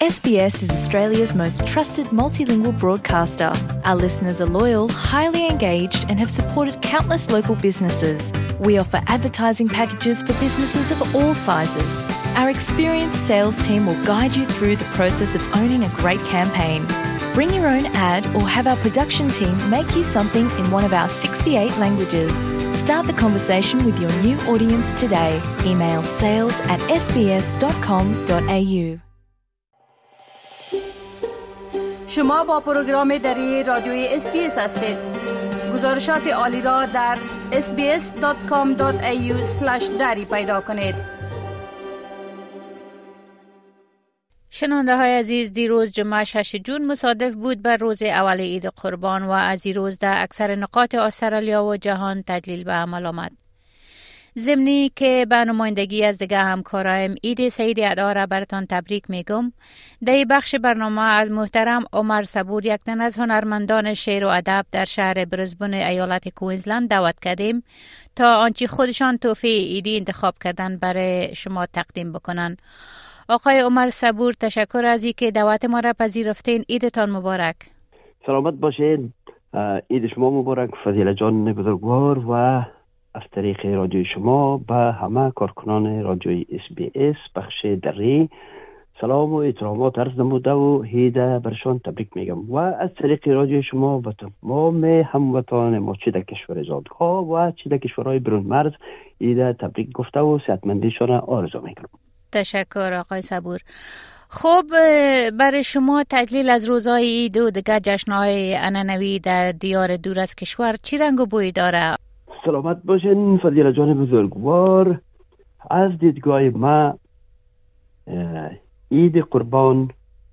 SBS is Australia's most trusted multilingual broadcaster. Our listeners are loyal, highly engaged and have supported countless local businesses. We offer advertising packages for businesses of all sizes. Our experienced sales team will guide you through the process of owning a great campaign. Bring your own ad or have our production team make you something in one of our 68 languages. Start the conversation with your new audience today. Email sales@sbs.com.au. شما با پروگرام دری رادیوی SBS هستید. گزارشات عالی را در sbs.com.au/dari پیدا کنید. شنونده های عزیز، دیروز جمعه 6 جون مصادف بود بر روز اول عید قربان و از این روز در اکثر نقاط استرالیا و جهان تجلیل به عمل آمد. ضمنی که به نمایندگی از دیگه همکارایم عید سعید ادا را براتان تبریک میگم. در بخش برنامه از محترم عمر صبور، یک تن از هنرمندان شعر و ادب در شهر برزبن ایالت کوینزلند دعوت کردیم تا آنچه خودشان تحفه عیدی انتخاب کردن برای شما تقدیم بکنن. آقای عمر صبور، تشکر از اینکه دعوت ما را پذیرفتین. عیدتان مبارک. سلامت باشین. عید شما مبارک فضیلت جان بزرگوار و از طریق رادیوی شما به همه کارکنان رادیوی SBS بخش دری سلام و احترامات عرض نموده و عید برشان تبریک میگم و از طریق رادیوی شما به تمام هموطنان ما چه در کشور زادها و چه در کشورهای برون مرز عید تبریک گفته و صحتمندیشان آرزو میکنم. تشکر آقای صبور. خب برای شما تجلیل از روزهای عید و دیگر جشن‌های عنعنوی در دیار دور از کشور چی رنگ و بوی داره؟ سلامت باشین فضیلت جان بزرگوار. از دیدگاه ما عید قربان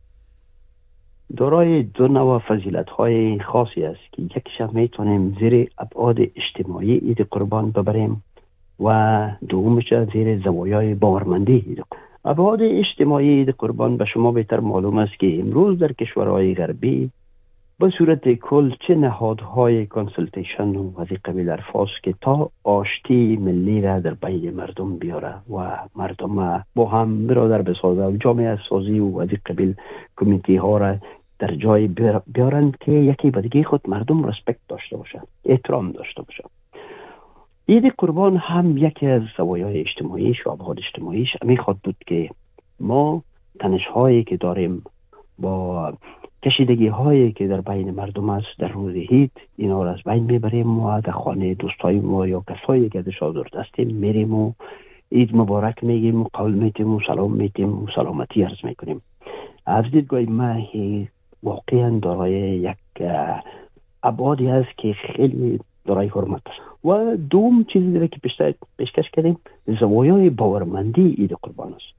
دارای دو نوع فضیلت‌های خاصی است که یکیش میتونیم زیر ابعاد اجتماعی عید قربان ببریم و دومش زیر زوایای باورمندی عید قربان. ابعاد اجتماعی عید قربان به شما بهتر معلوم است که امروز در کشورهای غربی به صورت کل چه نهادهای کانسلتیشن و از این قبیل الفاظ که تا آشتی ملی را در بین مردم بیاره و مردم با هم برادر بسازه و جامعه سازی و از این قبیل کمیونیتی ها را در جای بیارند که یکی به دیگه خود مردم رسپکت داشته باشند، احترام داشته باشند. عید قربان هم یکی از زوایای اجتماعیش و ابعاد اجتماعیش میخواد بود که ما تنش‌هایی که داریم با کشیدگی هایی که در بین مردم است در روز عید اینا را از بین میبریم و در خانه دوستای ما یا کسایی که ازش آزرده هستیم میریم و عید مبارک میگیم و قول میتیم و سلام میتیم و سلامتی عرض میکنیم. از دیدگاه ما واقعا دارای یک ابعادی است که خیلی دارای حرمت است. و دوم چیزی دیگه که پیشکش کردیم زوایای باورمندی عید قربان است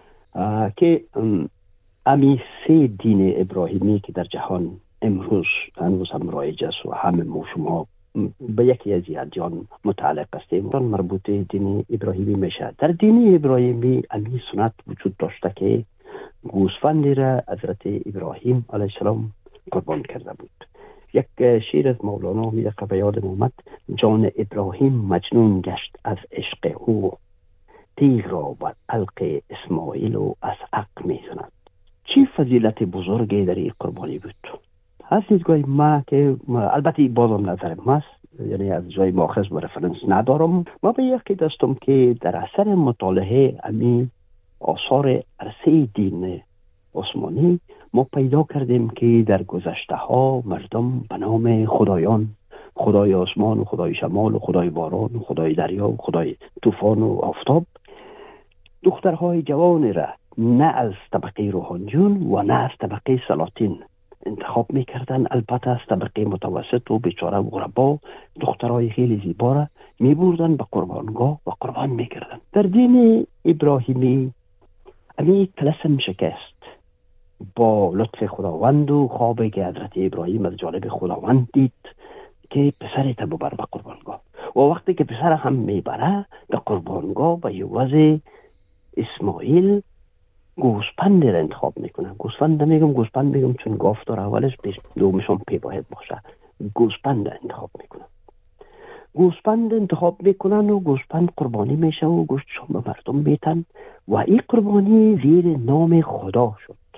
که امی سه دین ابراهیمی که در جهان امروز هنوز هم رایج است و همه ما شما به یکی از ادیان متعلق هستیم مربوط دین ابراهیمی میشه. در دین ابراهیمی امی سنت وجود داشته که گوسفندی را حضرت ابراهیم علیه السلام قربان کرده بود. یک شعر از مولانا میگه که به یادم اومد: جان ابراهیم مجنون گشت از عشق او، تیغ را بر علق اسماعیل و از حق میزند. چی فضیلت بزرگی در این قربانی بود. از دیدگاه ما که البته بازم نظر ماست، یعنی از جای ماخذ و رفرنس ندارم، ما به یکی دستم که در اثر مطالعه امی آثار عرصه دین عثمانی ما پیدا کردیم که در گذشته ها مردم به نام خدایان، خدای آسمان و خدای شمال و خدای باران و خدای دریا و خدای طوفان و آفتاب دخترهای جوان را نه از طبقه روحانیون و نه از طبقه سلاطین انتخاب میکردن. البته از طبقه متوسط و بیچاره و غربا دخترهای خیلی زیبا را میبردن به قربانگاه و قربان میکردن. در دین ابراهیمی امی طلسم شکست با لطف خداوند و خوابی که حضرت ابراهیم از جانب خداوند دید که پسرت ببر به قربانگاه و وقتی که پسر هم میبره به قربانگاه و یوز اسماعیل گوسپند را انتخاب میکنن. گوسفند نمیگم، گوسپند میگم چون گاف داره اولش، دومشون پی باید باشه. گوسپند انتخاب میکنن. گوسپند انتخاب میکنن و گوسپند قربانی میشه و گوشتشون به مردم میتن و این قربانی زیر نام خدا شد.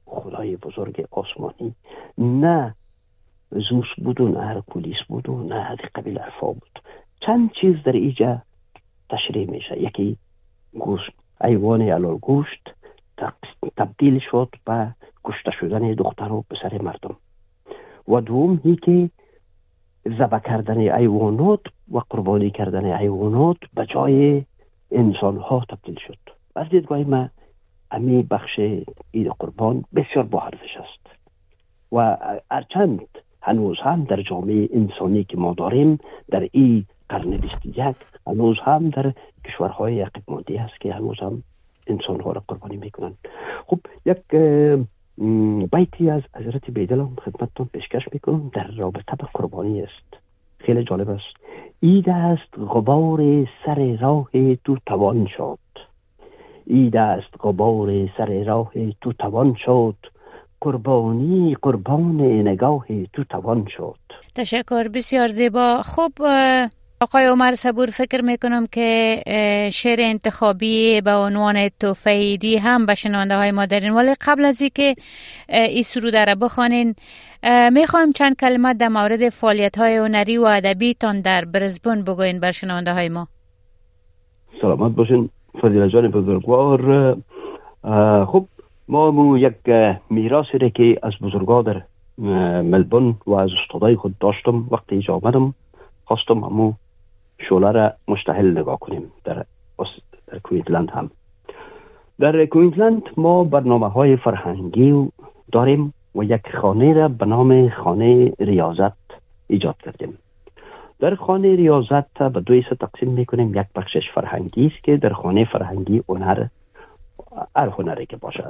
خدای بزرگ آسمانی، نه زوس بود و نه هرکولیس بود و نه از قبیل ارفا بود. چند چیز در اینجا تشریح میشه. یکی گوشت، حیوان حلال گوشت تبدیل شد به کشته شدن دختر و پسر مردم. و دوم هی که ذبح کردن حیوانات و قربانی کردن حیوانات به جای انسان ها تبدیل شد. از دیدگاه من امی بخش عید قربان بسیار با ارزش است و هرچند هنوز هم در جامعه انسانی که ما داریم در این قرن 21 هنوز هم در کشورهای عقب مانده است که هنوز هم انسان ها را قربانی میکنند. خب یک بیتی از حضرت بیدل خدمتتان پیشکش میکنم در رابطه به قربانی است. خیلی جالب است. عید است غبار سر راه تو توان شد، عید است غبار سر راه تو توان شد، قربانی قربان نگاه تو توان شد. تشکر، بسیار زیبا. خب آقای عمر صبور، فکر میکنم که شعر انتخابی به عنوان تحفه عیدی هم به شنونده های ما دارین، ولی قبل از اینکه این سروده را بخوانین میخوایم چند کلمه در مورد فعالیت های هنری و ادبی تان در برزبن بگوین بر شنونده های ما. سلامت باشین فضیله جان بزرگوار. خب ما یک میراثی را که از بزرگا در ملبورن و از استادای خود داشتم، وقتی اینجا آمدم خواستم همو شعله را مشتعل نگاه کنیم. در کوینزلند هم در کوینزلند ما برنامه های فرهنگی داریم و یک خانه را به نام خانه ریاضت ایجاد کردیم. در خانه ریاضت به دو حصه تقسیم میکنیم. یک بخشش فرهنگی است که در خانه فرهنگی هنر، هر هنری که باشه،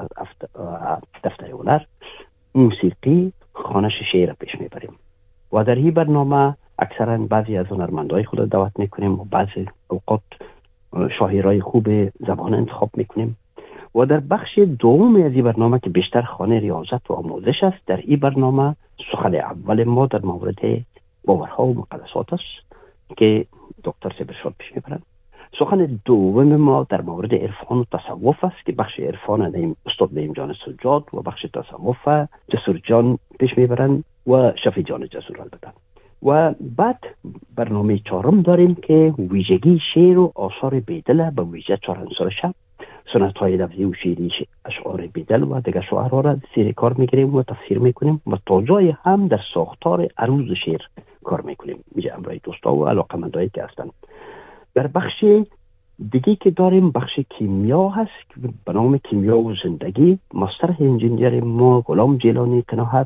دفتر هنر، موسیقی، خوانش شعر پیش میبریم و در این برنامه اکثرا بعضی از هنرمندای خود دعوت میکنیم و بعضی اوقات شاعرای خوب زبان انتخاب میکنیم. و در بخش دوم از این برنامه که بیشتر خانه ریاضت و آموزش است، در این برنامه سخن اول ما در مورد باورها و مقدسات است که دکتر سبرشاد پیش میبرند. سخن دوم ما در مورد عرفان و تصوف است که بخش عرفان استاد نعیم جان سجاد و بخش تصوف جسور جان پیش میبرند و شفیع جان جسور البته. و بعد برنامه چهارم داریم که ویژگی شعر و آثار بیدل به ویژه چهارنسال شب، سنت های لفظی و شعری اشعار بیدل و دیگر شعرها را زیر کار میگیریم و تفسیر میکنیم و تا جای هم در ساختار عروض شعر کار میکنیم. میشه امرای دوستا و علاقمندایی که هستند. در بخش دیگه که داریم بخش کیمیا هست به نام کیمیا و زندگی. ماستر انجینیر ما غلام جیلانی قناعت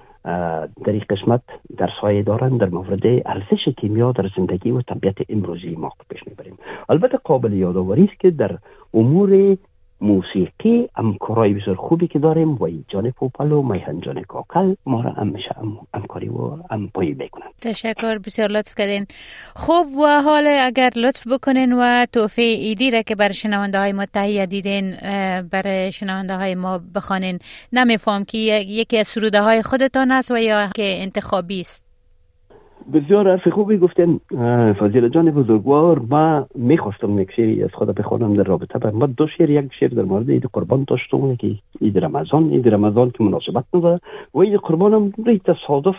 در این قسمت درس‌های دارن در مورد ارزش کیمیا در زندگی و طبیعت امروزی ما پیش میبریم. البته قابل یادآوری است که در امور موسیقی همکارای بسیار خوبی که داریم و جان پوپل و میهن جان کاکل ما را همیشه همکاری و همپایی میکنن. تشکر، بسیار لطف کردین. خب و حالا اگر لطف بکنین و تحفه عیدی را که بر شنونده های ما تهیه دیدین بر شنونده های ما بخوانین. نمیفهم که یکی از سروده های خودتان است و یا که انتخابی است. بسیار حرف خوبی گفتن فضیله جان بزرگوار. من میخواستم یک شعری از خود بخوانم در رابطه با دو شعر. یک شعر در مورد عید قربان داشتم که عید رمضان که مناسبت نداره و عید قربانم به تصادف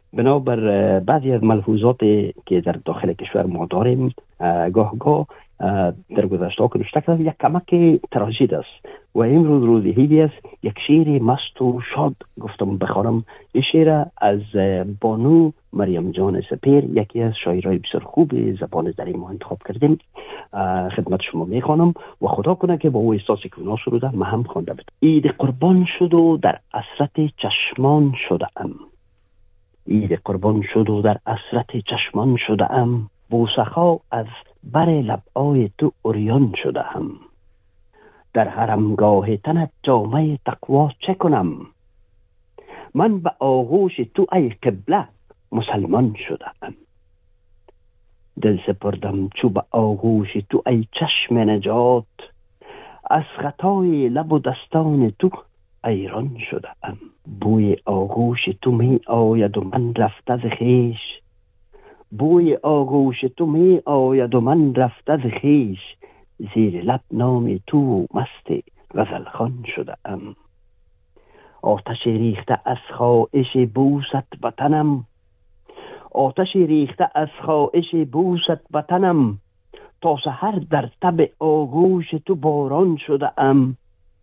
بنابر بعضی از ملحوظات که در داخل کشور ما داریم گاه در گذشته که نشته کردم یک کمک تراژید است و امروز روزی هیدی است. یک شعر مست و شاد گفتم بخوانم. این شعر از بانو مریم جان سپیر، یکی از شاعرای بسیار خوب زبان زری ما انتخاب کردیم، خدمت شما میخوانم و خدا کنه که با او احساسی که اونا سروده من هم خوانده بدم. عید قربان شد و در عصرت چشمان شده‌ام، عید قربان شد و در عصرت چشمان شده‌ام، بوسخا از بر لب‌های تو عریان شده‌ام، در حرمگاه تنت جامه تقوا چه کنم، من به آغوش تو ای قبله مسلمان شده‌ام، دل سپردم چو به آغوش تو ای چشم نجات، از خطای لب و دستان تو ایران شده‌ام، بوی آغوش تو می آید و من رفته ز خویش، بوی آغوش تو می آید و من رفته ز خویش، زیر لب نام تو مست غزل خوان شده‌ام، آتش ریخته از خواهش بوست وطنم، آتش ریخته از خواهش بوست وطنم، تا سحر در تب آغوش تو باران شده ام.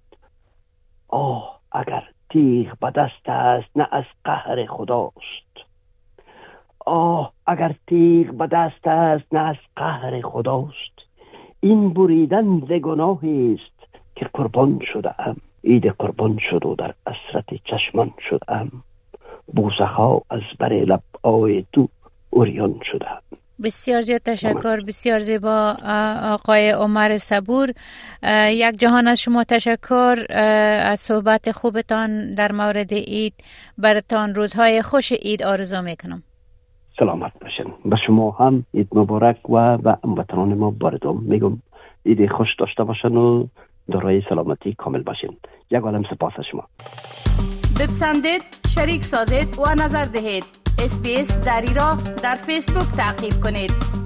آه اگر تیغ به دست است نه از قهر خداست، آه اگر تیغ به دست است نه از قهر خداست. این بریدن ز گناهی است که قربان شده ام. عید قربان شد و در اسرت چشمان شده ام. بوسه ها از بر لب آی تو اوریان شده ام. بسیار زیاد تشکر. بسیار زیبا آقای عمر صبور. یک جهان از شما تشکر از صحبت خوبتان در مورد عید. براتان روزهای خوش عید آرزو میکنم. سلامت باشین. به شما هم عید مبارک و به هموطنان ما باردم میگم عید خوش داشته باشن و دارای سلامتی کامل باشین. یک عالم سپاس از شما. بپسندید، شریک سازید و نظر دهید. SBS دری را در فیسبوک تعقیب کنید.